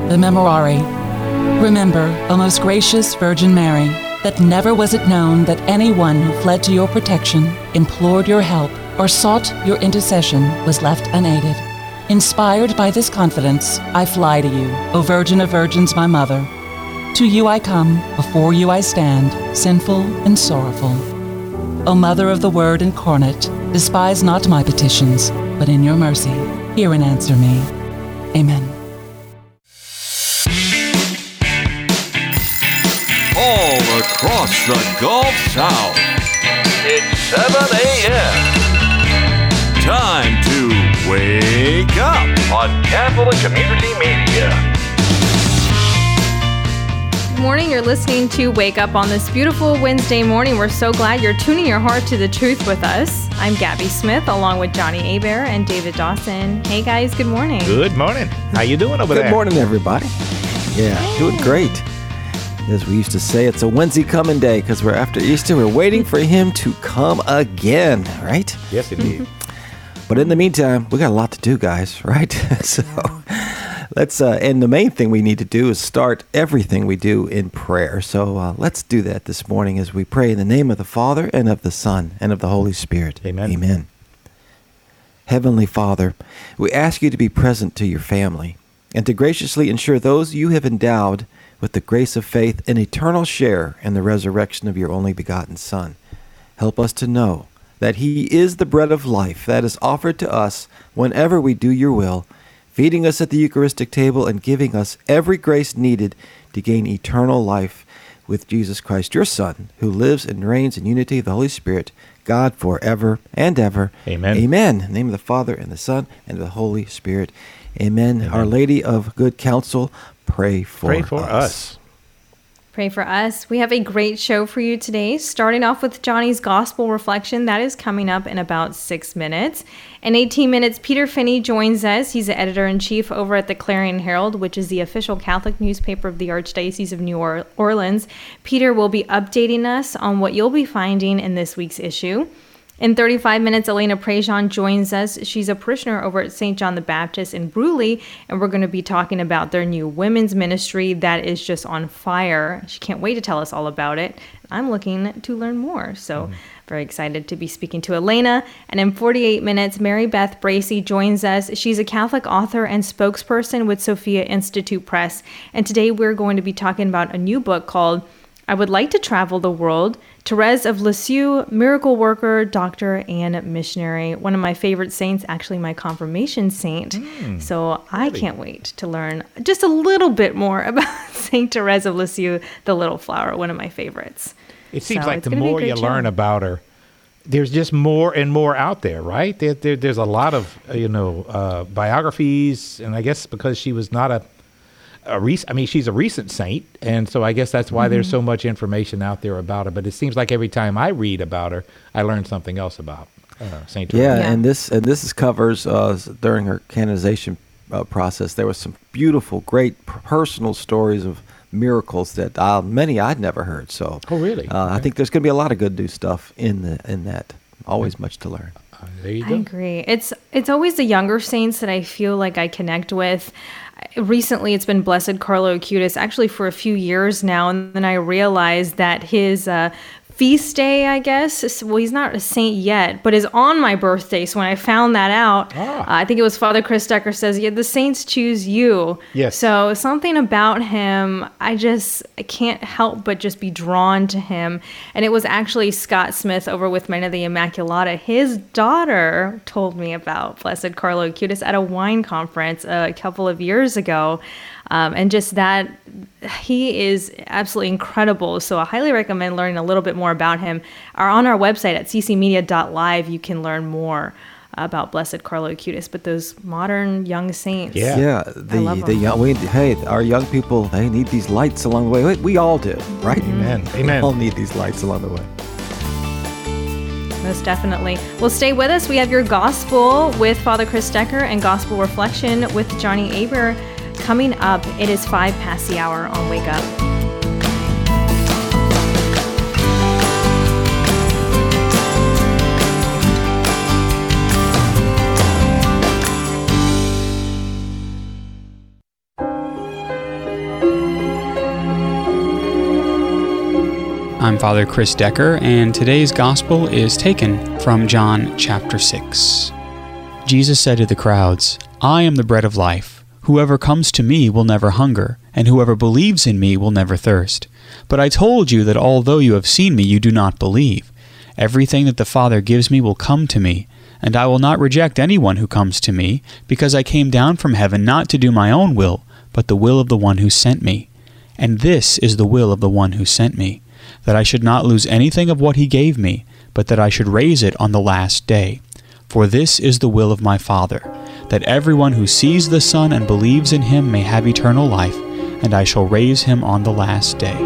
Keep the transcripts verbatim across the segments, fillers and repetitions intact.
the Memorare. Remember, O most gracious Virgin Mary, that never was it known that anyone who fled to your protection, implored your help, or sought your intercession was left unaided. Inspired by this confidence, I fly to you, O Virgin of Virgins, my Mother. To you I come, before you I stand, sinful and sorrowful. O Mother of the Word incarnate, despise not my petitions, but in your mercy, hear and answer me. Amen. All across the Gulf South, it's seven a.m. Time to wake up on Catholic Community Media. Good morning. You're listening to Wake Up on this beautiful Wednesday morning. We're so glad you're tuning your heart to the truth with us. I'm Gabby Smith, along with Johnny Abear and David Dawson. Hey, guys. Good morning. Good morning. How you doing over Good there? Good morning, everybody. Yeah, hey. Doing great. As we used to say, it's a Wednesday coming day because we're after Easter. We're waiting for him to come again, right? Yes, indeed. But in the meantime, we got a lot to do, guys, right? so let's, uh, and the main thing we need to do is start everything we do in prayer. So uh, let's do that this morning as we pray in the name of the Father and of the Son and of the Holy Spirit. Amen. Amen. Heavenly Father, we ask you to be present to your family and to graciously ensure those you have endowed with the grace of faith and eternal share in the resurrection of your only begotten Son. Help us to know that he is the bread of life that is offered to us whenever we do your will, feeding us at the Eucharistic table and giving us every grace needed to gain eternal life with Jesus Christ, your Son, who lives and reigns in unity of the Holy Spirit, God forever and ever. Amen. Amen. In the name of the Father and the Son and of the Holy Spirit. Amen. Amen. Our Lady of Good Counsel, pray for, pray for us. us. Pray for us. We have a great show for you today, starting off with Johnny's Gospel Reflection. That is coming up in about six minutes. In eighteen minutes, Peter Finney joins us. He's the editor-in-chief over at the Clarion Herald, which is the official Catholic newspaper of the Archdiocese of New Orleans. Peter will be updating us on what you'll be finding in this week's issue. In thirty-five minutes, Elena Prejean joins us. She's a parishioner over at Saint John the Baptist in Bruley, and we're going to be talking about their new women's ministry that is just on fire. She can't wait to tell us all about it. I'm looking to learn more, so mm. very excited to be speaking to Elena. And in forty-eight minutes, Mary Beth Bracey joins us. She's a Catholic author and spokesperson with Sophia Institute Press, and today we're going to be talking about a new book called I Would Like to Travel the World, Therese of Lisieux, miracle worker, doctor, and missionary. One of my favorite saints, actually my confirmation saint. Mm, so I really? can't wait to learn just a little bit more about Saint Therese of Lisieux, the Little Flower, one of my favorites. It seems so like the more you show. learn about her, there's just more and more out there, right? There, there, there's a lot of, you know, uh, biographies, and I guess because she was not a A rec- I mean, she's a recent saint, and so I guess that's why mm-hmm. there's so much information out there about her. But it seems like every time I read about her, I learn something else about uh, Saint Therese. Yeah, yeah, and this and this is covers uh, during her canonization uh, process. There was some beautiful, great personal stories of miracles that uh, many I'd never heard. So, oh really? Uh, okay. I think there's going to be a lot of good new stuff in the in that. Always yeah. much to learn. Uh, there you go. I agree. It's it's always the younger saints that I feel like I connect with. Recently, it's been Blessed Carlo Acutis, actually for a few years now, and then I realized that his uh, feast day, I guess, well, he's not a saint yet, but is on my birthday. So when I found that out, ah. uh, I think it was Father Chris Decker says, yeah, the saints choose you. Yes. So something about him, I just I can't help but just be drawn to him. And it was actually Scott Smith over with Men of the Immaculata. His daughter told me about Blessed Carlo Acutis at a wine conference a couple of years ago. Um, and just that, he is absolutely incredible. So I highly recommend learning a little bit more about him. Or on our website at c c media dot live, you can learn more about Blessed Carlo Acutis. But those modern young saints, yeah, yeah, the the young, we, hey, our young people, they need these lights along the way. We, we all do, right? Amen. We Amen. all need these lights along the way. Most definitely. Well, stay with us. We have your Gospel with Father Chris Decker and Gospel Reflection with Johnny Aber. Coming up, it is five past the hour on Wake Up. I'm Father Chris Decker, and today's Gospel is taken from John chapter six. Jesus said to the crowds, "I am the bread of life. Whoever comes to me will never hunger, and whoever believes in me will never thirst. But I told you that although you have seen me, you do not believe. Everything that the Father gives me will come to me, and I will not reject anyone who comes to me, because I came down from heaven not to do my own will, but the will of the one who sent me. And this is the will of the one who sent me, that I should not lose anything of what he gave me, but that I should raise it on the last day. For this is the will of my Father, that everyone who sees the Son and believes in him may have eternal life, and I shall raise him on the last day."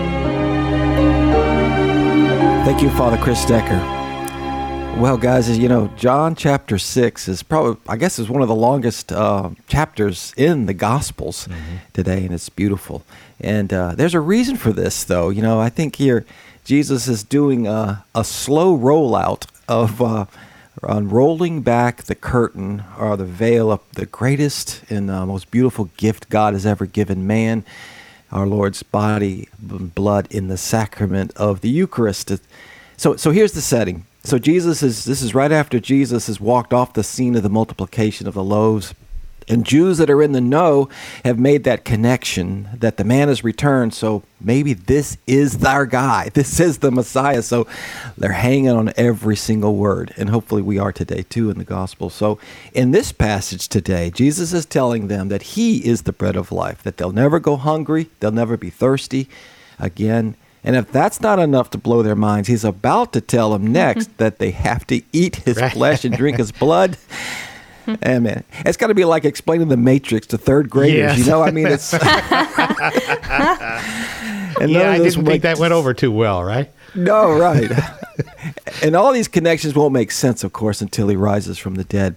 Thank you, Father Chris Decker. Well, guys, as you know, John chapter six is probably, I guess, is one of the longest uh, chapters in the Gospels mm-hmm. today, and it's beautiful. And uh, there's a reason for this, though. You know, I think here Jesus is doing a, a slow rollout of uh, unrolling back the curtain or the veil of the greatest and uh, most beautiful gift God has ever given man, our Lord's body and blood in the sacrament of the Eucharist. So, so here's the setting. So Jesus is, this is right after Jesus has walked off the scene of the multiplication of the loaves. And Jews that are in the know have made that connection that the man has returned. So maybe this is our guy. This is the Messiah. So they're hanging on every single word. And hopefully we are today too in the gospel. So in this passage today, Jesus is telling them that he is the bread of life, that they'll never go hungry. They'll never be thirsty again. And if that's not enough to blow their minds, he's about to tell them next that they have to eat his right. flesh and drink his blood. And man, it's got to be like explaining the Matrix to third graders. Yes. You know, I mean, it's. and yeah, I didn't think that went over too well, right? No, right. And all these connections won't make sense, of course, until he rises from the dead.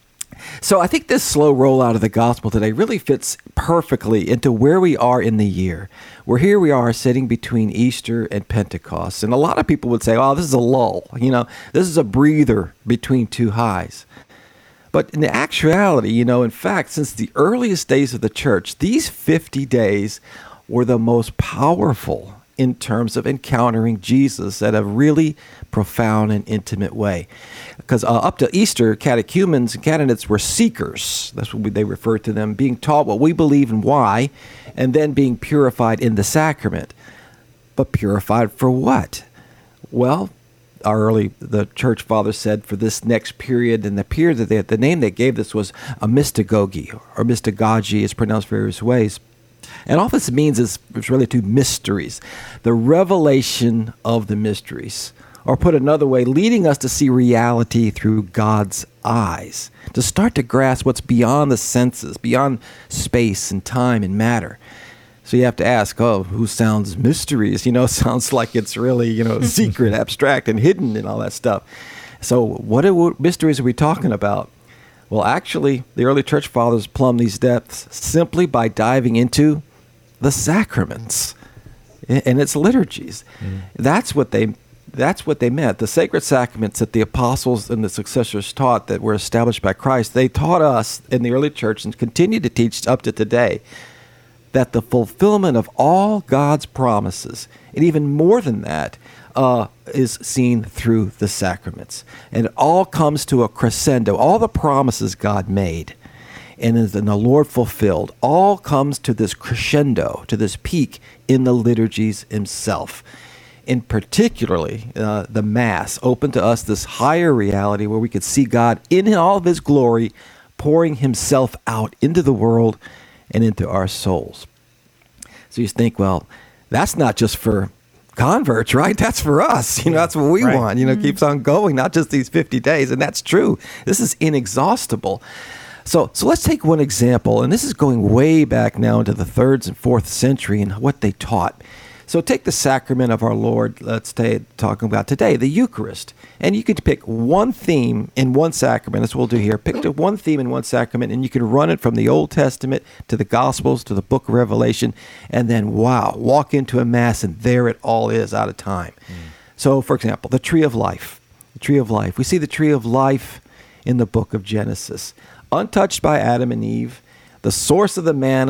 So I think this slow rollout of the gospel today really fits perfectly into where we are in the year. Where here we are sitting between Easter and Pentecost. And a lot of people would say, oh, this is a lull. You know, this is a breather between two highs. But in actuality, you know, in fact, since the earliest days of the church, these fifty days were the most powerful in terms of encountering Jesus at a really profound and intimate way. Because uh, up to Easter, catechumens and candidates were seekers. That's what we, they referred to them, being taught what we believe and why, and then being purified in the sacrament. But purified for what? Well, our early, the church fathers said for this next period, and the period that they, the name they gave this was a mystagogy, or mystagogy is pronounced various ways. And all this means is it's really two mysteries. The revelation of the mysteries, or put another way, leading us to see reality through God's eyes, to start to grasp what's beyond the senses, beyond space and time and matter. So you have to ask, oh, who sounds mysteries? You know, sounds like it's really, you know, secret, abstract, and hidden and all that stuff. So what, are, what mysteries are we talking about? Well, actually, the early church fathers plumbed these depths simply by diving into the sacraments and its liturgies. Mm. That's what they that's what they meant. The sacred sacraments that the apostles and the successors taught that were established by Christ, they taught us in the early church and continue to teach up to today that the fulfillment of all God's promises, and even more than that, uh, is seen through the sacraments. And it all comes to a crescendo. All the promises God made and then the Lord fulfilled all comes to this crescendo, to this peak in the liturgies himself. In particularly, uh, the Mass opened to us this higher reality where we could see God in all of his glory, pouring himself out into the world and into our souls. So you think, well, that's not just for converts, right? That's for us. You know, that's what we right. want. You know, mm-hmm. keeps on going, not just these fifty days. And that's true. This is inexhaustible. So so let's take one example, and this is going way back now into the third and fourth century and what they taught. So take the sacrament of our Lord, let's stay talking about today, the Eucharist. And you could pick one theme in one sacrament, that's what we'll do here. Pick one theme in one sacrament, and you can run it from the Old Testament to the Gospels to the book of Revelation, and then, wow, walk into a Mass, and there it all is out of time. Mm. So, for example, the Tree of Life. The Tree of Life. We see the Tree of Life in the book of Genesis. Untouched by Adam and Eve, the source of the manna,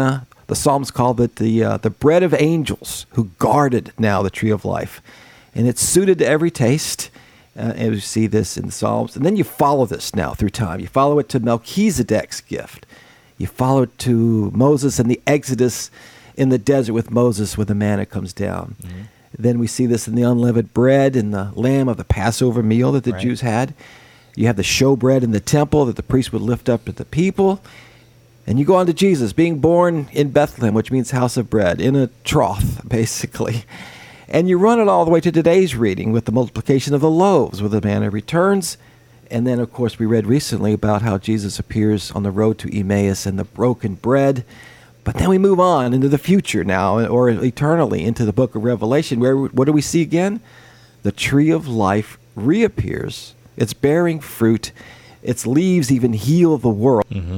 The Psalms called it the uh, the bread of angels who guarded now the tree of life. And it's suited to every taste. Uh, and we see this in the Psalms. And then you follow this now through time. You follow it to Melchizedek's gift. You follow it to Moses and the Exodus in the desert with Moses where the manna comes down. Mm-hmm. Then we see this in the unleavened bread and the lamb of the Passover meal that the right. Jews had. You have the showbread in the temple that the priest would lift up to the people. And you go on to Jesus being born in Bethlehem, which means house of bread, in a trough, basically. And you run it all the way to today's reading with the multiplication of the loaves, where the manna returns. And then, of course, we read recently about how Jesus appears on the road to Emmaus and the broken bread. But then we move on into the future now, or eternally, into the book of Revelation, where what do we see again? The tree of life reappears. It's bearing fruit. Its leaves even heal the world. Mm-hmm.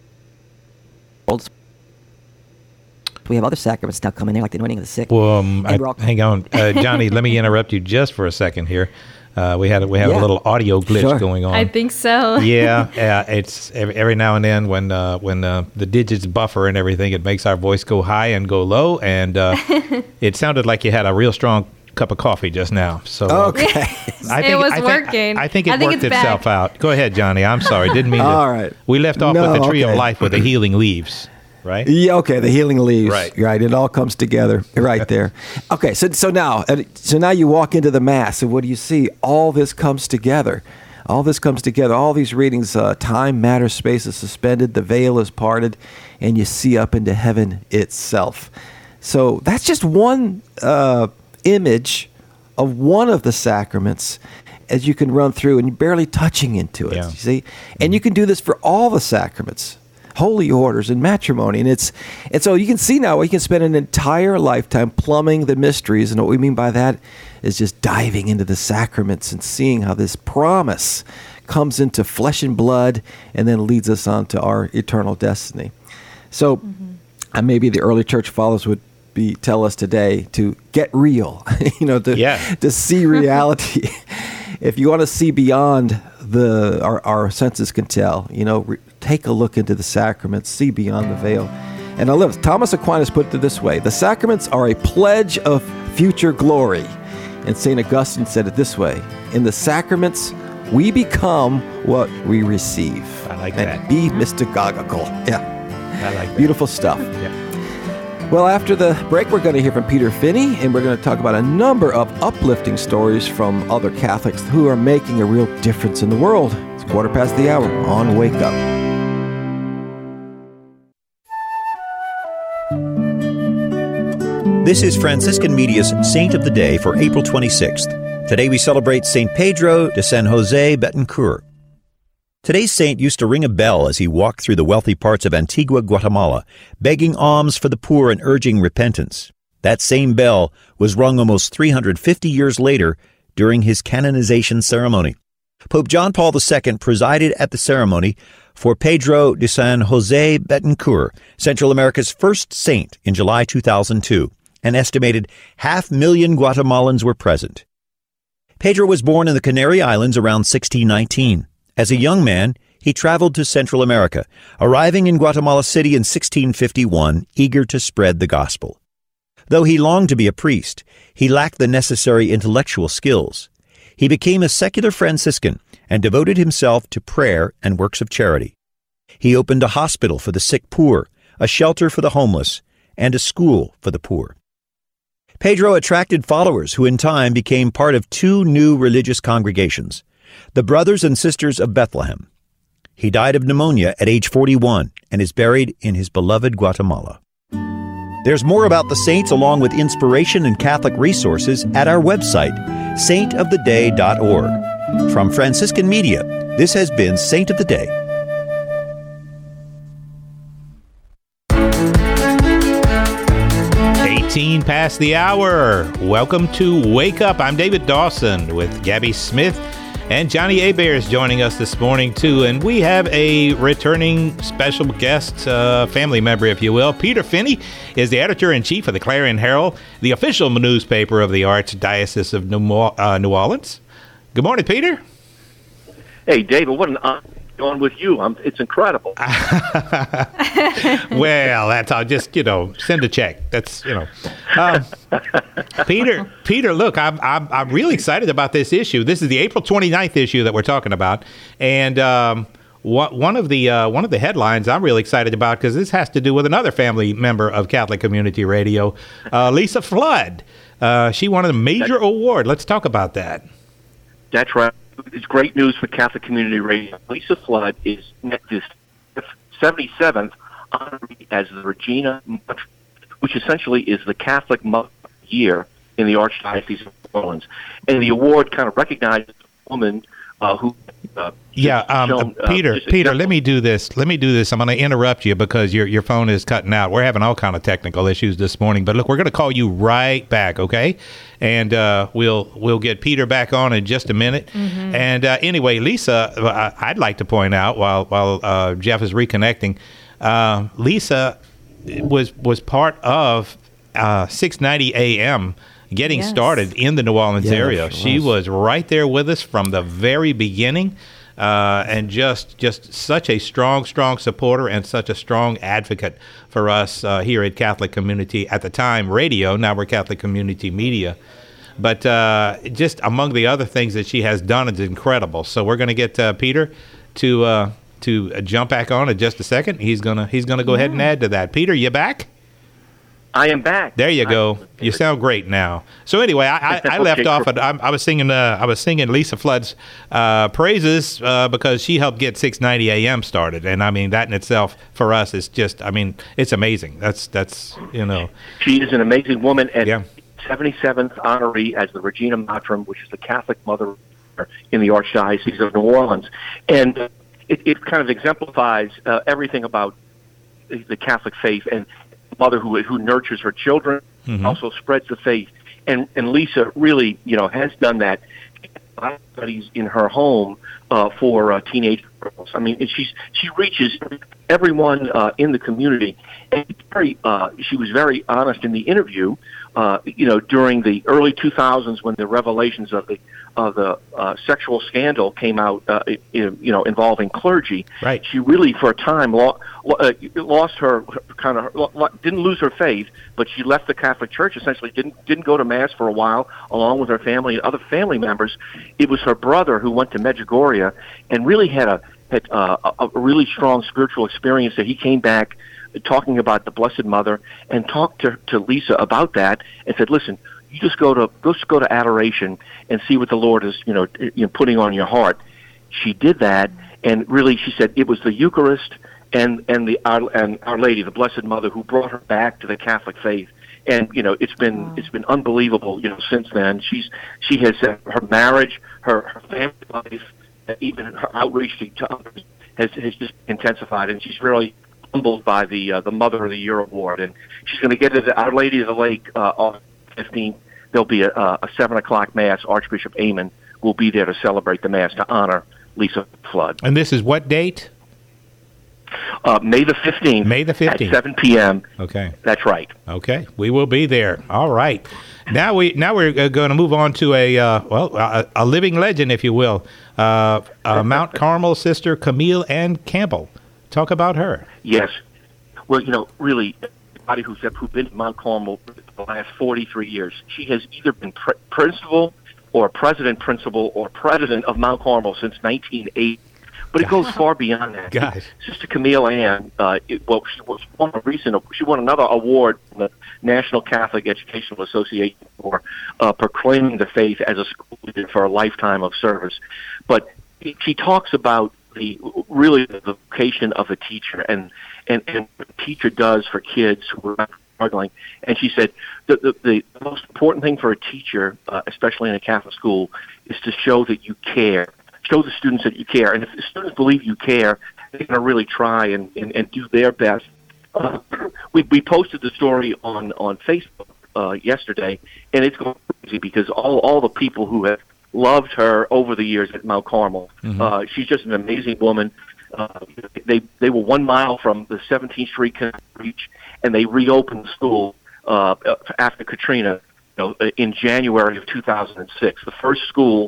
We have other sacraments now coming there, like the anointing of the sick. Well, um, I, all- hang on, uh, Johnny. Let me interrupt you just for a second here. Uh, we had a, we have Yeah. a little audio glitch Sure. going on. I think so. yeah, uh, it's every, every now and then when uh, when uh, the digits buffer and everything, it makes our voice go high and go low, and uh, it sounded like you had a real strong cup of coffee just now. So uh, Okay. I It was I think, working. I, I think it I think worked it's itself back. out. Go ahead, Johnny. I'm sorry, didn't mean to. All right. We left off No, with the tree okay. of life with the healing leaves, right? Yeah, okay, the healing leaves. Right. Right. It all comes together right there. Okay, so so now uh, so now you walk into the Mass, and what do you see? All this comes together. All this comes together. All these readings, uh, time, matter, space is suspended, the veil is parted, and you see up into heaven itself. So that's just one uh, image of one of the sacraments as you can run through, and you're barely touching into it, Yeah. you see? And you can do this for all the sacraments. Holy orders and matrimony, and it's and so you can see now you can spend an entire lifetime plumbing the mysteries, and what we mean by that is just diving into the sacraments and seeing how this promise comes into flesh and blood and then leads us on to our eternal destiny. So mm-hmm. uh, maybe the early church fathers would be tell us today to get real, you know, to Yeah. to see reality. If you want to see beyond the our, our senses can tell, you know, re- take a look into the sacraments, see beyond the veil. And I love Thomas Aquinas put it this way: the sacraments are a pledge of future glory. And Saint Augustine said it this way: in the sacraments, we become what we receive. I like and that. Be mystagogical. Yeah. I like that. Beautiful stuff. Yeah. Well, after the break, we're going to hear from Peter Finney, and we're going to talk about a number of uplifting stories from other Catholics who are making a real difference in the world. It's quarter past the hour on Wake Up. This is Franciscan Media's Saint of the Day for April twenty-sixth. Today we celebrate Saint Pedro de San Jose Betancourt. Today's saint used to ring a bell as he walked through the wealthy parts of Antigua, Guatemala, begging alms for the poor and urging repentance. That same bell was rung almost three hundred fifty years later during his canonization ceremony. Pope John Paul the Second presided at the ceremony for Pedro de San Jose Betancourt, Central America's first saint, in July two thousand two. An estimated half million Guatemalans were present. Pedro was born in the Canary Islands around sixteen nineteen. As a young man, he traveled to Central America, arriving in Guatemala City in sixteen fifty-one, eager to spread the gospel. Though he longed to be a priest, he lacked the necessary intellectual skills. He became a secular Franciscan and devoted himself to prayer and works of charity. He opened a hospital for the sick poor, a shelter for the homeless, and a school for the poor. Pedro attracted followers who in time became part of two new religious congregations, the Brothers and Sisters of Bethlehem. He died of pneumonia at age forty-one and is buried in his beloved Guatemala. There's more about the saints along with inspiration and Catholic resources at our website, saint of the day dot org. From Franciscan Media, this has been Saint of the Day. eighteen past the hour. Welcome to Wake Up. I'm David Dawson with Gabby Smith, and Johnny Hebert is joining us this morning too. And we have a returning special guest, uh, family member, if you will. Peter Finney is the editor-in-chief of the Clarion Herald, the official newspaper of the Archdiocese of New, uh, New Orleans. Good morning, Peter. Hey, David, what an honor to going with you. I'm, it's incredible. Well, that's all. Just, you know, send a check. That's, you know. Um, Peter, Peter, look, I'm, I'm I'm really excited about this issue. This is the April twenty-ninth issue that we're talking about, and um, one one of the uh, one of the headlines I'm really excited about, because this has to do with another family member of Catholic Community Radio, uh, Lisa Flood. Uh, she won a major that's, award. Let's talk about that. That's right. It's great news for Catholic Community Radio. Lisa Flood is this seventy-seventh honoree as the Regina, which essentially is the Catholic Mother Year in the Archdiocese of New Orleans. And the award kind of recognizes a woman uh, who... Uh, yeah, um, shown, uh, Peter, Peter, let me do this. Let me do this. I'm going to interrupt you because your your phone is cutting out. We're having all kind of technical issues this morning. But look, we're going to call you right back, okay? And uh, we'll we'll get Peter back on in just a minute. Mm-hmm. And uh, anyway, Lisa, uh, I'd like to point out while while uh, Jeff is reconnecting, uh, Lisa was was part of uh, six ninety A M getting yes. started in the New Orleans yeah, area. She was. was right there with us from the very beginning, uh, and just just such a strong, strong supporter and such a strong advocate for us uh, here at Catholic Community, at the time radio, now we're Catholic Community Media. But uh, just among the other things that she has done is incredible. So we're going to get uh, Peter to uh, to jump back on in just a second. He's gonna he's gonna go yeah. ahead and add to that. Peter, you back? I am back. There you go. You sound great now. So anyway, I, I, I left okay, off. At, I, I was singing. Uh, I was singing Lisa Flood's uh, praises uh, because she helped get six ninety A M started, and I mean that in itself for us is just. I mean, it's amazing. That's that's you know. She is an amazing woman, and yeah. seventy-seventh honoree as the Regina Matrim, which is the Catholic Mother in the Archdiocese of New Orleans, and it, it kind of exemplifies uh, everything about the Catholic faith and. Mother who who nurtures her children, mm-hmm. also spreads the faith, and and Lisa really you know has done that. Studies in her home uh, for uh, teenage girls. I mean, and she's she reaches everyone uh, in the community. And very, uh, she was very honest in the interview. Uh, you know, during the early two thousands, when the revelations of the of the uh, sexual scandal came out, uh, you know, involving clergy, right. she really, for a time, lo- uh, lost her kind of lo- didn't lose her faith, but she left the Catholic Church. Essentially, didn't didn't go to mass for a while, along with her family and other family members. It was her brother who went to Medjugorje and really had a had uh, a, a really strong spiritual experience. That he came back talking about the Blessed Mother and talked to, to Lisa about that and said, listen, you just go to just go to adoration and see what the Lord is, you know, you know, putting on your heart. She did that, and really, she said it was the Eucharist and and the Our, and Our Lady, the Blessed Mother, who brought her back to the Catholic faith. And you know, it's been wow. it's been unbelievable. You know, since then, she's she has uh, her marriage, her, her family life, even her outreach to others has has just intensified, and she's really humbled by the uh, the Mother of the Year award, and she's going to get it at Our Lady of the Lake uh, on the fifteenth. There'll be a, a seven o'clock mass. Archbishop Amen will be there to celebrate the mass to honor Lisa Flood. And this is what date? Uh, May the fifteenth. May the fifteenth at seven p.m. Okay, that's right. Okay, we will be there. All right. Now we now we're going to move on to a uh, well a, a living legend, if you will, uh, uh, Mount Carmel sister Camille Ann Campbell. Talk about her. Yes. Well, you know, really, anybody who's who's been to Mount Carmel for the last forty-three years, she has either been pre- principal or president principal or president of Mount Carmel since nineteen eighty. But it goes far beyond that. Gosh. Sister Camille Ann, uh, it, well, she was won a recent. She won another award from the National Catholic Educational Association for uh, proclaiming the faith as a school leader for a lifetime of service. But she talks about the really the vocation of the teacher and and, and what the teacher does for kids who are struggling. And she said the the, the most important thing for a teacher, uh, especially in a Catholic school, is to show that you care. Show the students that you care. And if the students believe you care, they're going to really try and, and, and do their best. Uh, we, we posted the story on, on Facebook uh, yesterday, and it's going crazy because all, all the people who have loved her over the years at Mount Carmel, mm-hmm. uh, she's just an amazing woman. Uh, they they were one mile from the seventeenth Street Reach, and they reopened the school uh, after Katrina, you know, in January of two thousand six. The first school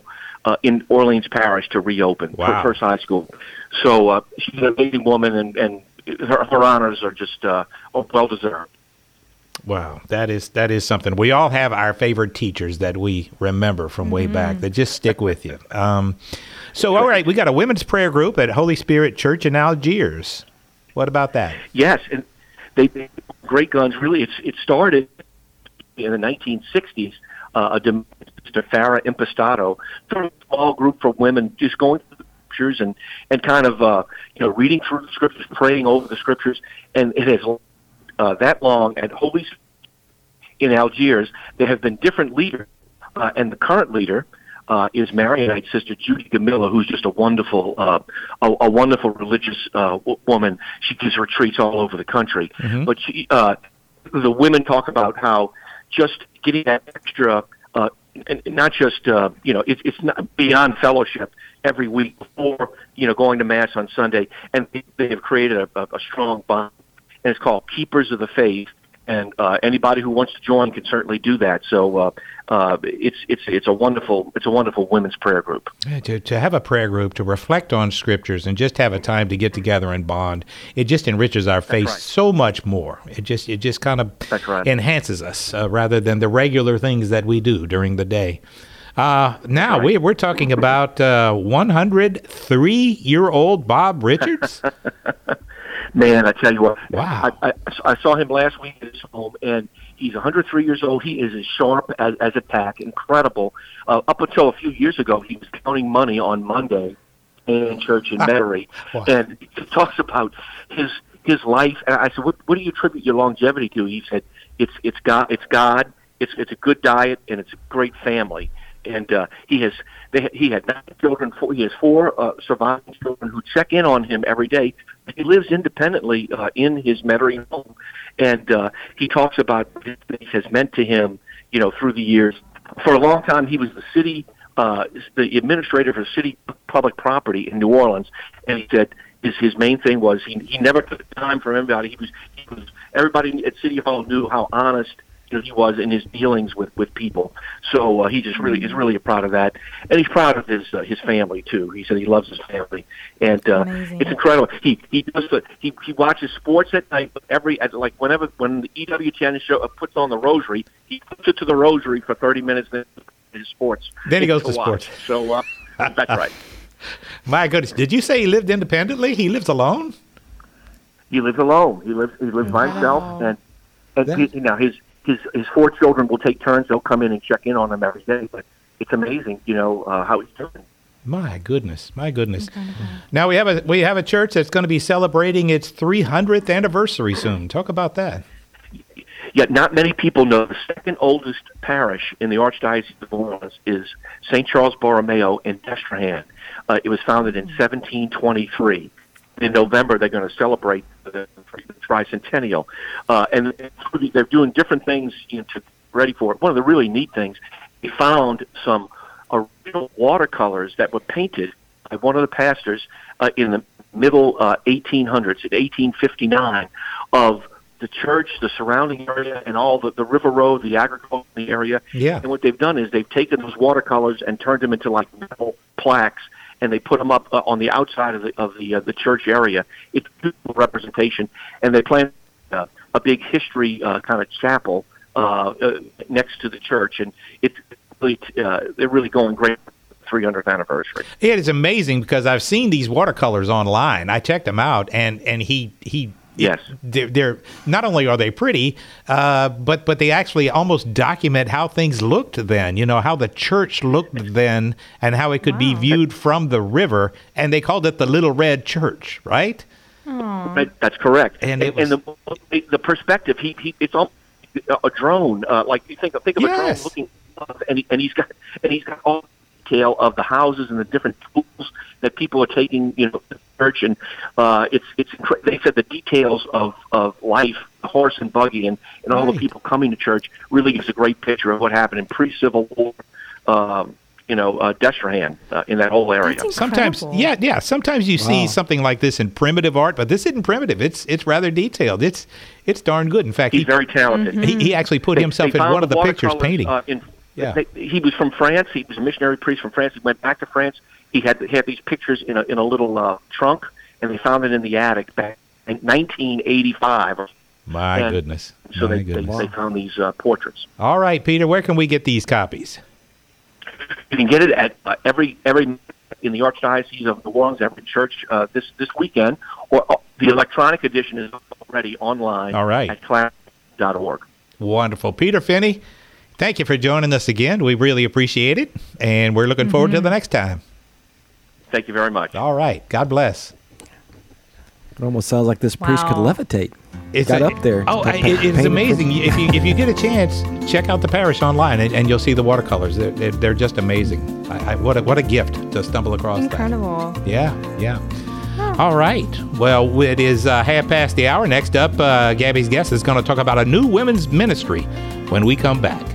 uh, in Orleans Parish to reopen Wow. First High School. So uh, she's an amazing woman, and, and her, her honors are just uh, well deserved. Wow, that is that is something. We all have our favorite teachers that we remember from way back that just stick with you. Um, so, all right, we got a women's prayer group at Holy Spirit Church in Algiers. What about that? Yes, and they, they great guns. Really, it's it started in the nineteen sixties. Uh, a Dom- Sister Farah Impastato, sort of a small group for women, just going through the scriptures and and kind of uh, you know reading through the scriptures, praying over the scriptures, and it has uh, that long at Holy Spirit in Algiers. There have been different leaders, uh, and the current leader uh, is Maronite Sister Judy Gamilla, who's just a wonderful, uh, a, a wonderful religious uh, w- woman. She gives retreats all over the country. Mm-hmm. But she, uh, the women talk about how just getting that extra, uh, and not just uh, you know, it's it's not beyond fellowship every week before you know going to mass on Sunday, and they, they have created a, a, a strong bond, and it's called Keepers of the Faith. And uh, anybody who wants to join can certainly do that. So uh, uh, it's it's it's a wonderful it's a wonderful women's prayer group. Yeah, to to have a prayer group to reflect on scriptures and just have a time to get together and bond, it just enriches our faith right. so much more. It just it just kind of That's right. enhances us uh, rather than the regular things that we do during the day. Uh, now right. we we're talking about uh, one hundred three year old Bob Richards. Man, I tell you what, Wow. I, I, I saw him last week at his home, and he's one hundred three years old. He is as sharp as, as a tack, incredible. Uh, up until a few years ago, he was counting money on Monday in church in Metairie, Wow. and he talks about his his life. And I said, what, what do you attribute your longevity to? He said, it's it's God, it's God, it's it's a good diet, and it's a great family. And uh, he has they, he had nine children. Four, he has four uh, surviving children who check in on him every day. He lives independently uh, in his Metairie home, and uh, he talks about what this has meant to him, you know, through the years. For a long time, he was the city, uh, the administrator for city public property in New Orleans, and he said his his main thing was he he never took time for anybody. He was he was everybody at City Hall knew how honest he was in his dealings with, with people. So uh, he just really is really proud of that, and he's proud of his uh, his family too. He said he loves his family, and uh, Amazing. it's incredible. He he does the, he he watches sports at night. But every at, like whenever when the E W T N show uh, puts on the Rosary, he puts it to the Rosary for thirty minutes. Then his sports. Then he goes to watch. sports. So uh, that's right. My goodness, did you say he lived independently? He lives alone? He lives alone. He lives he lives by himself, and and That- he, you know his. His his four children will take turns. They'll come in and check in on him every day. But it's amazing, you know, uh, how he's doing. My goodness, my goodness. Now we have a we have a church that's going to be celebrating its three hundredth anniversary soon. Talk about that. Yet not many people know the second oldest parish in the Archdiocese of New Orleans is Saint Charles Borromeo in Destrehan. Uh, it was founded in seventeen twenty-three. In November, they're going to celebrate the tricentennial, uh, and they're doing different things, you know, to ready for it. One of the really neat things, they found some original watercolors that were painted by one of the pastors uh, in the middle uh, eighteen hundreds, in eighteen fifty-nine, of the church, the surrounding area, and all the, the river road, the agriculture in the area. Yeah. And what they've done is they've taken those watercolors and turned them into like metal plaques, and they put them up uh, on the outside of the of the uh, the church area. It's a beautiful representation, and they plan uh, a big history uh, kind of chapel uh, uh, next to the church, and it's really uh, they're really going great for the three hundredth anniversary. It is amazing because I've seen these watercolors online. I checked them out, and and he he. Yes, they're, they're not only are they pretty, uh, but but they actually almost document how things looked then. You know, how the church looked then, and how it could Wow. be viewed from the river. And they called it the Little Red Church, right? Right, that's correct. And And, it and the the perspective, he, he it's all a drone. Uh, like you think of think of Yes. a drone looking up, and he, and he's got and he's got all the detail of the houses and the different tools that people are taking, you know, to church. And uh, it's it's incre- they said the details of, of life, the horse and buggy, and, and all Right. the people coming to church really gives a great picture of what happened in pre-Civil War. Um, you know, uh, Destrehan uh, in that whole area. That's Sometimes, incredible. yeah, yeah. Sometimes you see Wow. something like this in primitive art, but this isn't primitive. It's it's rather detailed. It's it's darn good. In fact, He's he, very talented. he he actually put They- himself they in found one of the pictures watercolors, painting. Uh, in, Yeah. They, he was from France. He was a missionary priest from France. He went back to France. He had he had these pictures in a in a little uh, trunk, and they found it in the attic back in nineteen eighty-five. My and goodness. So My they, goodness. they they found these uh, portraits. All right, Peter, where can we get these copies? You can get it at uh, every every in the Archdiocese of New Orleans, every church uh, this this weekend, or uh, the electronic edition is already online. All right. At class dot org. Wonderful. Peter Finney, thank you for joining us again. We really appreciate it, and we're looking forward to the next time. Thank you very much. All right. God bless. It almost sounds like this priest could Wow. levitate. It's Got a- up there. Oh, Got it, pa- it's painted- amazing. if you if you get a chance, check out the parish online, and, and you'll see the watercolors. They're, they're, they're just amazing. I, I, what a, what a gift to stumble across Incredible. that. Yeah, yeah. All right. Well, it is uh, half past the hour. Next up, uh, Gabby's guest is going to talk about a new women's ministry when we come back.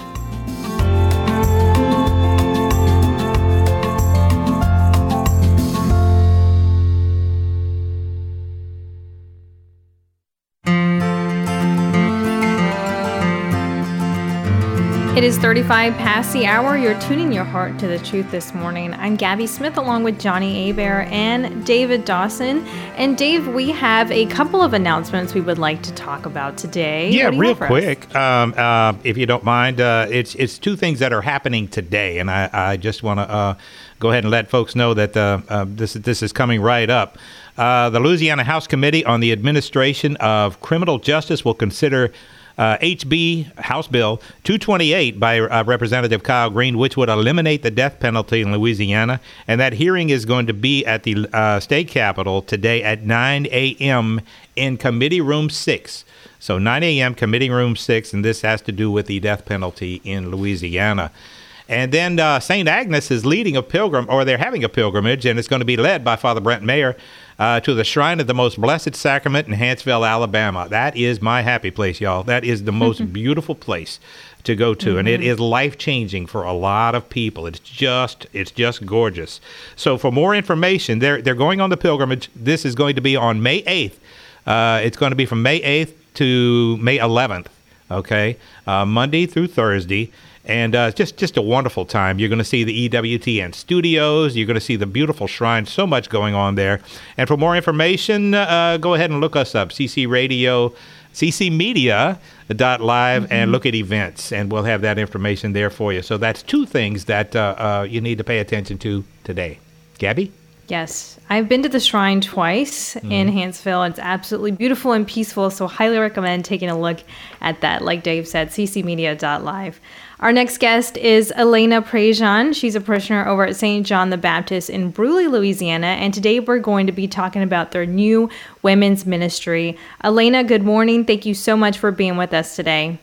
It is thirty-five past the hour. You're tuning your heart to the truth this morning. I'm Gabby Smith along with Johnny Abair and David Dawson. And Dave, we have a couple of announcements we would like to talk about today. Yeah, What do you real have for us? quick, um, uh, if you don't mind. Uh, it's it's two things that are happening today, and I, I just want to uh, go ahead and let folks know that uh, uh, this this is coming right up. Uh, the Louisiana House Committee on the Administration of Criminal Justice will consider Uh, H B House Bill two twenty-eight by uh, Representative Kyle Green, which would eliminate the death penalty in Louisiana. And that hearing is going to be at the uh, state capitol today at nine a.m. in Committee Room six. So nine a.m. Committee Room six, and this has to do with the death penalty in Louisiana. And then uh, Saint Agnes is leading a pilgrim, or they're having a pilgrimage, and it's going to be led by Father Brent Mayer uh, to the Shrine of the Most Blessed Sacrament in Hanceville, Alabama. That is my happy place, y'all. That is the most beautiful place to go to, and it is life-changing for a lot of people. It's just, it's just gorgeous. So for more information, they're they're going on the pilgrimage. This is going to be on May eighth. Uh, it's going to be from May eighth to May eleventh. Okay, uh, Monday through Thursday. And uh, just just a wonderful time. You're going to see the E W T N studios. You're going to see the beautiful shrine. So much going on there. And for more information, uh, go ahead and look us up, C C Radio, C C Media dot live, mm-hmm. and look at events. And we'll have that information there for you. So that's two things that uh, uh, you need to pay attention to today. Gabby? Yes, I've been to the shrine twice Mm-hmm. in Hanceville. It's absolutely beautiful and peaceful, so highly recommend taking a look at that. Like Dave said, C C Media dot live. Our next guest is Elena Prejean. She's a parishioner over at Saint John the Baptist in Bruley, Louisiana, and today we're going to be talking about their new women's ministry. Elena, good morning. Thank you so much for being with us today.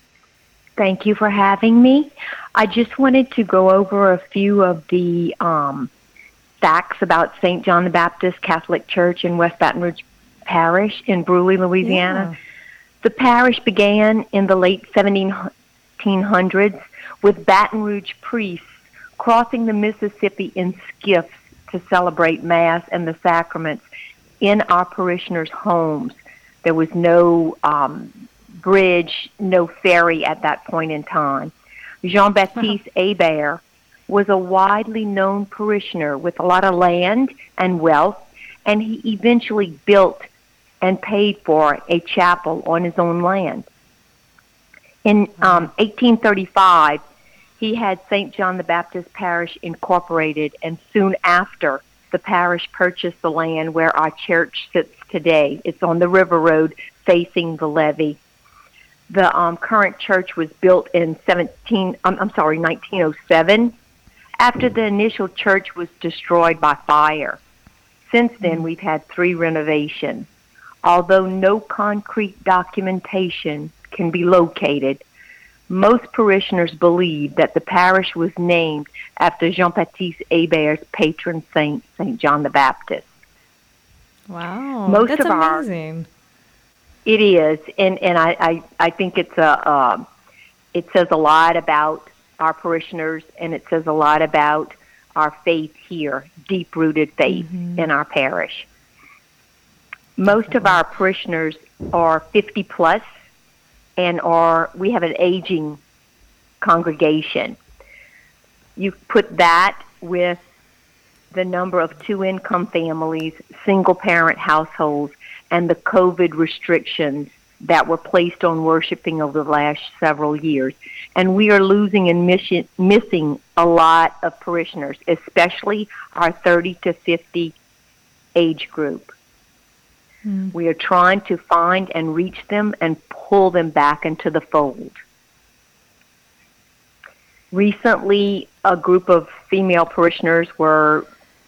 Thank you for having me. I just wanted to go over a few of the um, facts about Saint John the Baptist Catholic Church in West Baton Rouge Parish in Bruley, Louisiana. Yeah. The parish began in the late seventeen hundreds with Baton Rouge priests crossing the Mississippi in skiffs to celebrate Mass and the sacraments in our parishioners' homes. There was no um, bridge, no ferry at that point in time. Jean-Baptiste Hébert was a widely known parishioner with a lot of land and wealth, and he eventually built and paid for a chapel on his own land. In um, eighteen thirty-five, he had Saint John the Baptist Parish incorporated, and soon after, the parish purchased the land where our church sits today. It's on the River Road facing the levee. The um, current church was built in seventeen. Um, I'm sorry, nineteen oh seven, after the initial church was destroyed by fire. Since then, we've had three renovations. Although no concrete documentation can be located, most parishioners believe that the parish was named after Jean-Baptiste Hébert's patron saint, Saint John the Baptist. Wow, Most that's of our- amazing. It is, and, and I, I, I think it's a, uh, it says a lot about our parishioners, and it says a lot about our faith here, deep-rooted faith Mm-hmm. in our parish. Most of our parishioners are fifty plus, and are we have an aging congregation. You put that with the number of two-income families, single-parent households, and the COVID restrictions that were placed on worshiping over the last several years. And we are losing and mission, missing a lot of parishioners, especially our thirty to fifty age group. Mm. We are trying to find and reach them and pull them back into the fold. Recently, a group of female parishioners were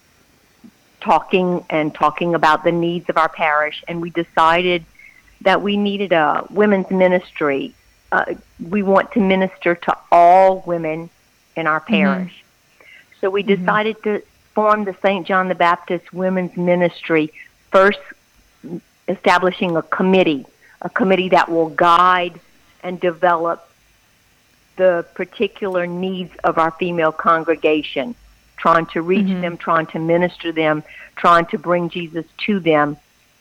talking and talking about the needs of our parish, and we decided that we needed a women's ministry. Uh, we want to minister to all women in our parish. Mm-hmm. So we decided mm-hmm. to form the Saint John the Baptist Women's Ministry, first establishing a committee, a committee that will guide and develop the particular needs of our female congregation, trying to reach mm-hmm. them, trying to minister them, trying to bring Jesus to them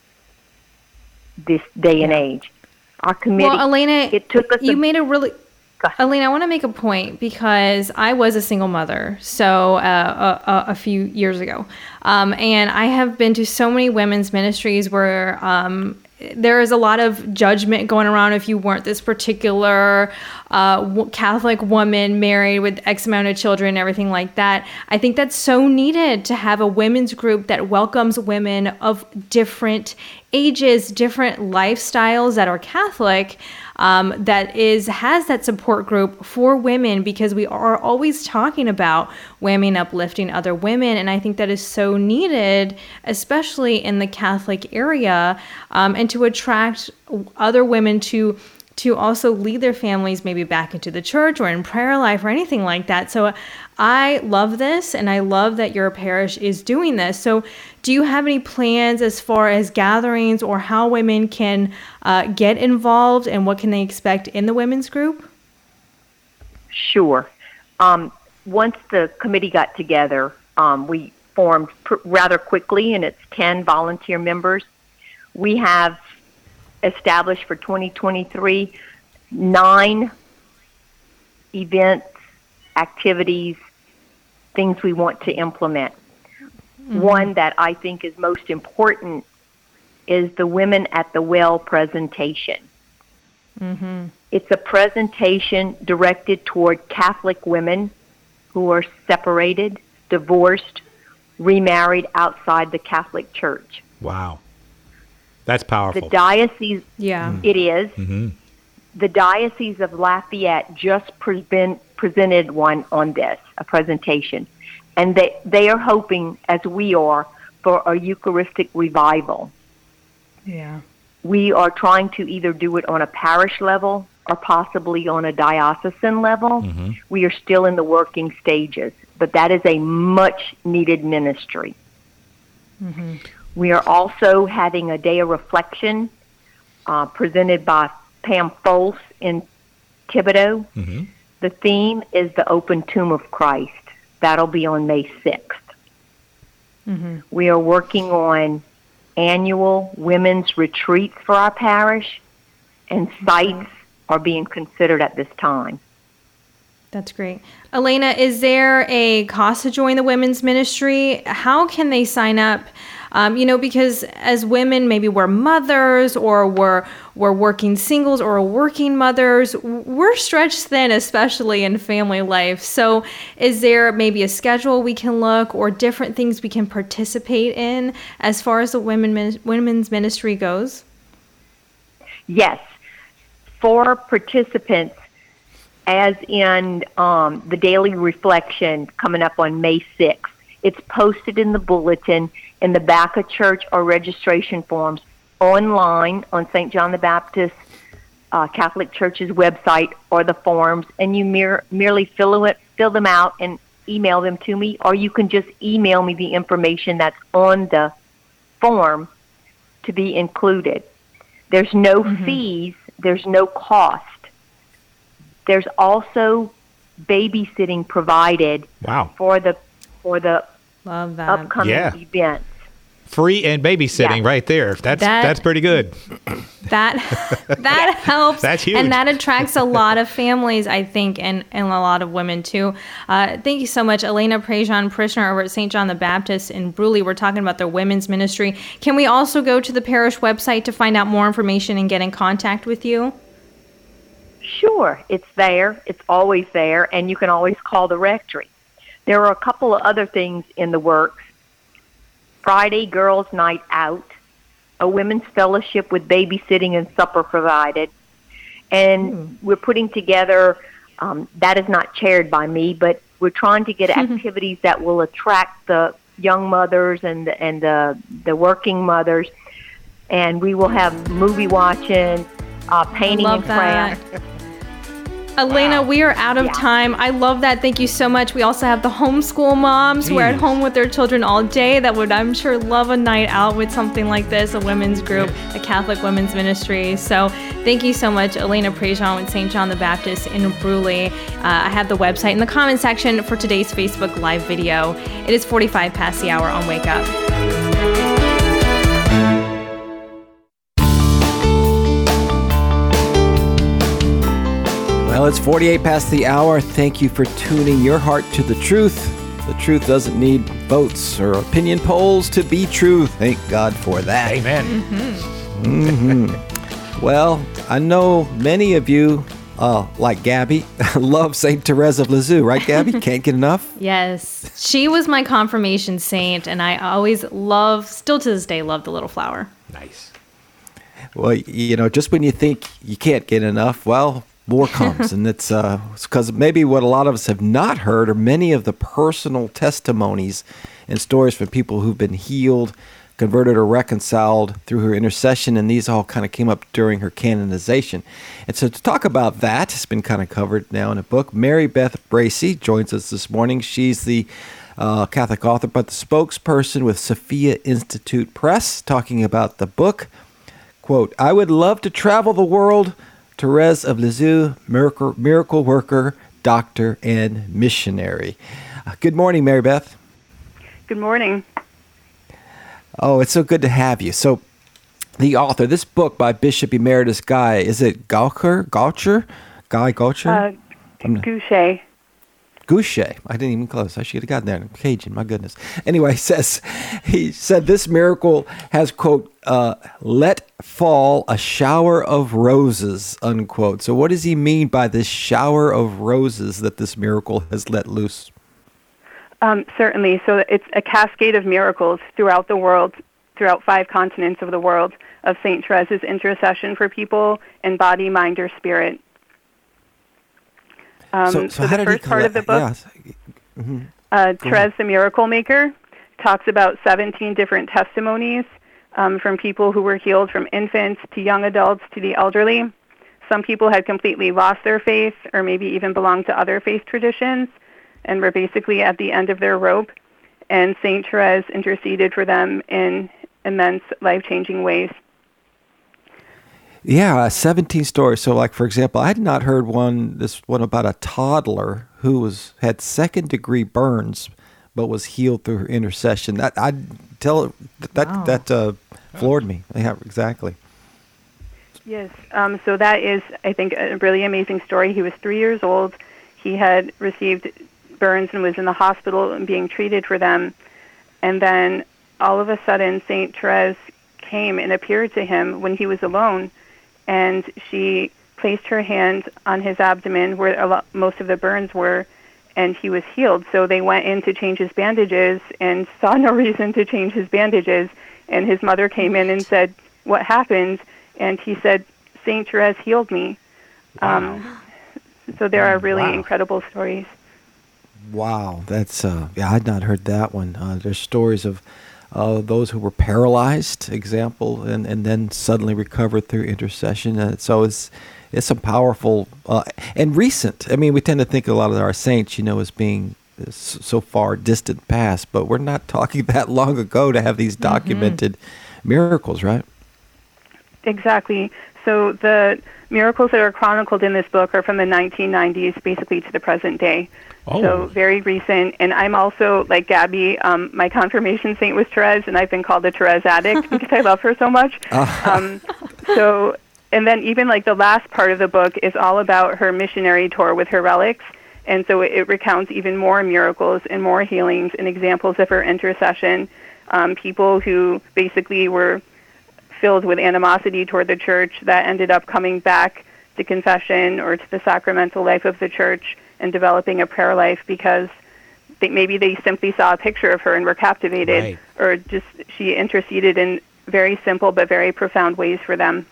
this day yeah. and age. Our committee, well, Elena, it took us you a, made a really, Elena, I want to make a point because I was a single mother, so uh, a, a few years ago, um, and I have been to so many women's ministries where um, there is a lot of judgment going around if you weren't this particular uh, Catholic woman married with X amount of children and everything like that. I think that's so needed to have a women's group that welcomes women of different ages, different lifestyles that are Catholic, um, that is has that support group for women, because we are always talking about women uplifting other women, and I think that is so needed, especially in the Catholic area, um, and to attract other women to to also lead their families maybe back into the church or in prayer life or anything like that. So I love this, and I love that your parish is doing this. So do you have any plans as far as gatherings or how women can uh, get involved, and what can they expect in the women's group? Sure. Um, once the committee got together, um, we formed pr- rather quickly, and it's ten volunteer members. We have established for twenty twenty-three nine events, activities, things we want to implement. Mm-hmm. One that I think is most important is the Women at the Well presentation. Mm-hmm. It's a presentation directed toward Catholic women who are separated, divorced, remarried outside the Catholic Church. Wow. That's powerful. The diocese, yeah, mm. it is. Mm-hmm. The Diocese of Lafayette just pre- presented one on this, a presentation. And they, they are hoping, as we are, for a Eucharistic revival. Yeah. We are trying to either do it on a parish level or possibly on a diocesan level. Mm-hmm. We are still in the working stages, but that is a much-needed ministry. Mm-hmm. We are also having a day of reflection uh, presented by Pam Fols in Thibodaux. Mm-hmm. The theme is the open tomb of Christ. That'll be on May sixth. Mm-hmm. We are working on annual women's retreats for our parish, and sites mm-hmm. are being considered at this time. That's great. Elena, is there a cost to join the women's ministry? How can they sign up? Um, you know, because as women, maybe we're mothers or we're, we're working singles or working mothers, we're stretched thin, especially in family life. So is there maybe a schedule we can look or different things we can participate in as far as the women, women's ministry goes? Yes. For participants, as in um, the daily reflection coming up on May sixth, it's posted in the bulletin, in the back of church or registration forms, online on Saint John the Baptist uh, Catholic Church's website, or the forms, and you mere, merely fill, it, fill them out and email them to me, or you can just email me the information that's on the form to be included. There's no mm-hmm. fees, there's no cost. There's also babysitting provided wow. for the for the Love that. upcoming yeah. events. free and babysitting Yeah. right there. That's That- that's pretty good. That that helps. That's huge. And that attracts a lot of families, I think, and, and a lot of women too. Uh, thank you so much, Elena Prejean, parishioner over at Saint John the Baptist in Bruley. We're talking about their women's ministry. Can we also go to the parish website to find out more information and get in contact with you? Sure, it's there. It's always there, and you can always call the rectory. There are a couple of other things in the works. Friday Girls' Night Out, a women's fellowship with babysitting and supper provided. And mm. we're putting together, um, that is not chaired by me, but we're trying to get activities that will attract the young mothers and the, and the, the working mothers. And we will have movie watching, uh, painting and that. craft. Elena, Wow. we are out of Yeah. time. I love that. Thank you so much. We also have the homeschool moms who are at Jeez. home with their children all day that would, I'm sure, love a night out with something like this, a women's group, a Catholic women's ministry. So thank you so much, Elena Prejean with Saint John the Baptist in Bruley. Uh, I have the website in the comment section for today's Facebook Live video. It is forty-five past the hour on Wake Up. Well, it's forty-eight past the hour. Thank you for tuning your heart to the truth. The truth doesn't need votes or opinion polls to be true. Thank God for that. Amen. Mm-hmm. Well, I know many of you, uh, like Gabby, love Saint Therese of Lisieux, right, Gabby? Can't get enough? Yes. She was my confirmation saint, and I always love, still to this day, love the little flower. Nice. Well, you know, just when you think you can't get enough, well, more comes. And it's uh, because maybe what a lot of us have not heard are many of the personal testimonies and stories from people who've been healed, converted, or reconciled through her intercession. And these all kind of came up during her canonization. And so to talk about that, it's been kind of covered now in a book. Mary Beth Bracey joins us this morning. She's the uh, Catholic author, but the spokesperson with Sophia Institute Press, talking about the book. Quote, I would love to travel the world. Therese of Lisieux, miracle, miracle worker, doctor, and missionary. Uh, good morning, Mary Beth. Good morning. Oh, it's so good to have you. So, the author, this book by Bishop Emeritus Guy, is it Gaucher? Gaucher? Guy Gaucher? Uh, Goucher. Goucher. I didn't even close. I should have gotten there. Cajun, my goodness. Anyway, he says, he said this miracle has, quote, uh, let fall a shower of roses, unquote. So what does he mean by this shower of roses that this miracle has let loose? Um, certainly. So it's a cascade of miracles throughout the world, throughout five continents of the world, of Saint Therese's intercession for people in body, mind, or spirit. Um, so, so, so how the did first he part of the book, yeah. mm-hmm. uh, Therese the Miracle Maker, talks about seventeen different testimonies um, from people who were healed, from infants to young adults to the elderly. Some people had completely lost their faith or maybe even belonged to other faith traditions and were basically at the end of their rope. And Saint Therese interceded for them in immense life-changing ways. Yeah, seventeen stories. So, like, for example, I had not heard one, this one about a toddler who was had second-degree burns but was healed through her intercession. That I tell that Wow. that uh, floored me. Yeah, exactly. Yes, um, so that is, I think, a really amazing story. He was three years old. He had received burns and was in the hospital and being treated for them. And then all of a sudden, Saint Therese came and appeared to him when he was alone. And she placed her hand on his abdomen where a lot, most of the burns were, and he was healed. So they went in to change his bandages and saw no reason to change his bandages. And his mother came in and said, what happened? And he said, Saint Therese healed me. Wow. Um, so there are really Wow. incredible stories. Wow, that's uh, yeah, I'd not heard that one. Uh, there's stories of uh, those who were paralyzed, example, and, and then suddenly recovered through intercession. Uh, so it's it's some powerful uh, and recent. I mean, we tend to think a lot of our saints, you know, as being so far distant past, but we're not talking that long ago to have these documented mm-hmm. miracles, right? Exactly. So the miracles that are chronicled in this book are from the nineteen nineties, basically to the present day. Oh. So very recent. And I'm also, like Gabby, um, my confirmation saint was Therese, and I've been called the Therese addict because I love her so much. Um, so, and then even like the last part of the book is all about her missionary tour with her relics. And so it, it recounts even more miracles and more healings and examples of her intercession. Um, people who basically were filled with animosity toward the church that ended up coming back to confession or to the sacramental life of the church and developing a prayer life because they, maybe they simply saw a picture of her and were captivated, right. or just she interceded in very simple but very profound ways for them.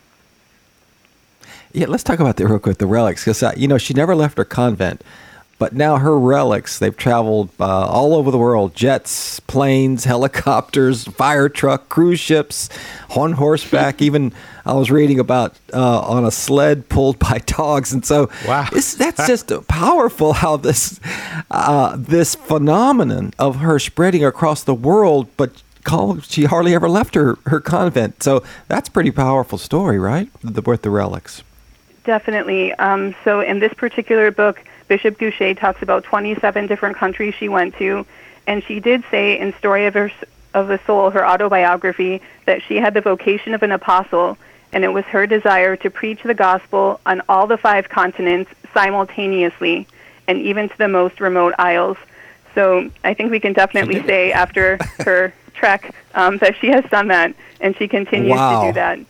Yeah, let's talk about that real quick, the relics, because, uh, you know, she never left her convent. But now her relics, they've traveled uh, all over the world, jets, planes, helicopters, fire truck, cruise ships, on horseback. Even I was reading about uh, on a sled pulled by dogs. And so wow. this, that's just powerful how this uh, this phenomenon of her spreading across the world, but call, she hardly ever left her, her convent. So that's a pretty powerful story, right, the, with the relics? Definitely. Um, so in this particular book, Bishop Goucher talks about twenty-seven different countries she went to, and she did say in Story of, her, of the Soul, her autobiography, that she had the vocation of an apostle, and it was her desire to preach the gospel on all the five continents simultaneously, and even to the most remote isles. So I think we can definitely say after her trek um, that she has done that, and she continues wow. to do that.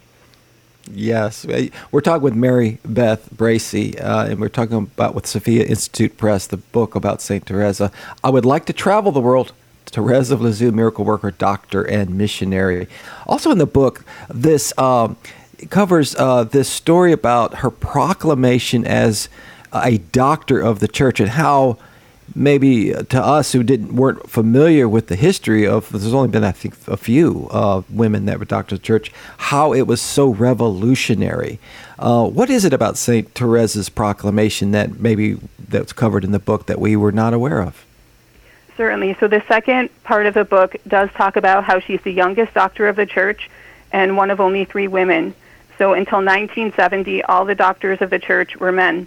Yes. We're talking with Mary Beth Bracey, uh, and we're talking about with Sophia Institute Press, the book about Saint Teresa. I would like to travel the world. Therese of Lisieux, miracle worker, doctor, and missionary. Also in the book, this um, covers uh, this story about her proclamation as a doctor of the church and how maybe to us who didn't weren't familiar with the history of, there's only been, I think, a few uh, women that were doctors of the church, how it was so revolutionary. Uh, what is it about Saint Teresa's proclamation that maybe that's covered in the book that we were not aware of? Certainly. So the second part of the book does talk about how she's the youngest doctor of the church and one of only three women. So until nineteen seventy, all the doctors of the church were men.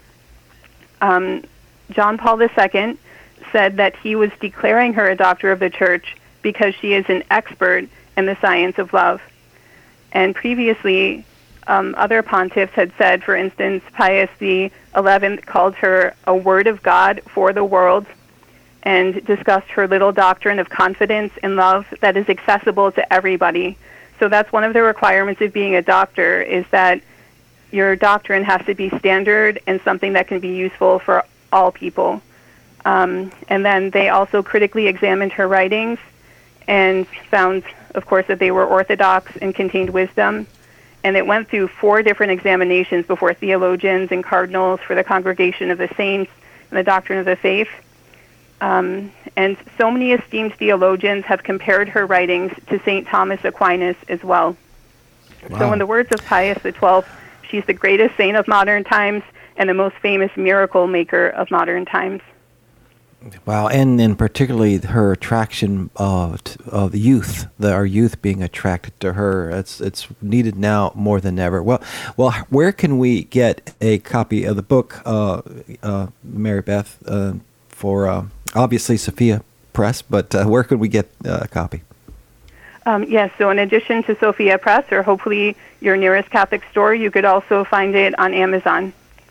Um, John Paul the Second said that he was declaring her a doctor of the church because she is an expert in the science of love. And previously, um, other pontiffs had said, for instance, Pius the Eleventh called her a word of God for the world and discussed her little doctrine of confidence and love that is accessible to everybody. So that's one of the requirements of being a doctor, is that your doctrine has to be standard and something that can be useful for all people. Um, and then they also critically examined her writings and found, of course, that they were orthodox and contained wisdom. And it went through four different examinations before theologians and cardinals for the Congregation of the Saints and the Doctrine of the Faith. Um, and so many esteemed theologians have compared her writings to Saint Thomas Aquinas as well. Wow. So in the words of Pius the Twelfth, she's the greatest saint of modern times and the most famous miracle maker of modern times. Wow, and in particularly her attraction of, of the youth, the, our youth being attracted to her. It's it's needed now more than ever. Well, well, where can we get a copy of the book, uh, uh, Mary Beth, uh, for uh, obviously Sophia Press, but uh, where could we get uh, a copy? Um, yes, so in addition to Sophia Press, or hopefully your nearest Catholic store, you could also find it on Amazon.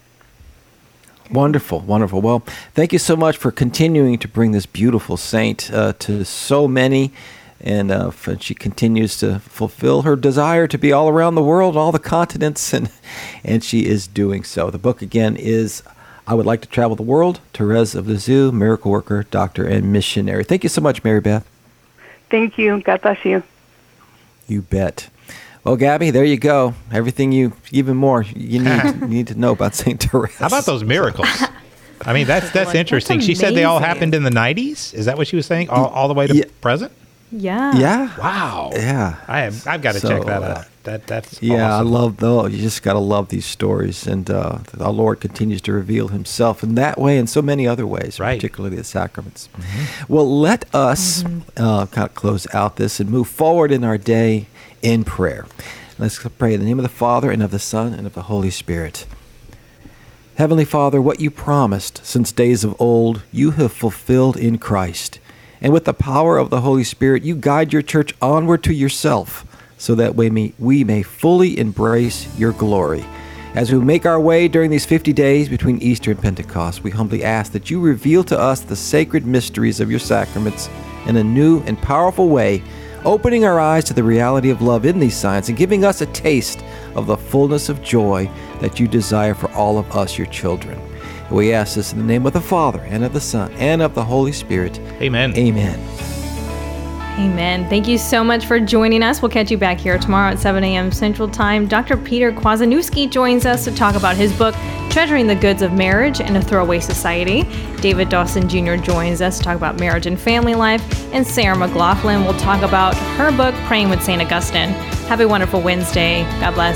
Wonderful, wonderful. Well, thank you so much for continuing to bring this beautiful saint uh, to so many, and uh, she continues to fulfill her desire to be all around the world, all the continents, and and she is doing so. The book, again, is I Would Like to Travel the World, Therese of Lisieux, miracle worker, doctor, and missionary. Thank you so much, Mary Beth. Thank you. God bless you. You bet. Well, Gabby, there you go. Everything you, even more, you need you need to know about Saint Teresa. How about those miracles? I mean, that's that's interesting. That's she said they all amazing. happened in the nineties. Is that what she was saying? All, all the way to Yeah. present? Yeah. Yeah. Wow. Yeah. I have, I've got to So, check that uh, out. That that's Yeah, awesome. I love though. You just got to love these stories, and uh, our Lord continues to reveal Himself in that way and so many other ways, Right. particularly the sacraments. Well, let us uh, kind of close out this and move forward in our day in prayer. Let's pray in the name of the Father, and of the Son, and of the Holy Spirit. Heavenly Father, what you promised since days of old, you have fulfilled in Christ. And with the power of the Holy Spirit, you guide your church onward to yourself, so that we may, we may fully embrace your glory. As we make our way during these fifty days between Easter and Pentecost, we humbly ask that you reveal to us the sacred mysteries of your sacraments in a new and powerful way, opening our eyes to the reality of love in these signs and giving us a taste of the fullness of joy that you desire for all of us, your children. And we ask this in the name of the Father, and of the Son, and of the Holy Spirit. Amen. Amen. Amen. Thank you so much for joining us. We'll catch you back here tomorrow at seven a.m. Central Time. Doctor Peter Kwasniewski joins us to talk about his book, Treasuring the Goods of Marriage in a Throwaway Society. David Dawson Junior joins us to talk about marriage and family life. And Sarah McLaughlin will talk about her book, Praying with Saint Augustine. Have a wonderful Wednesday. God bless.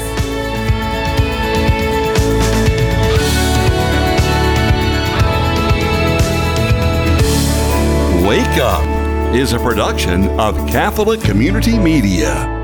Wake Up is a production of Catholic Community Media.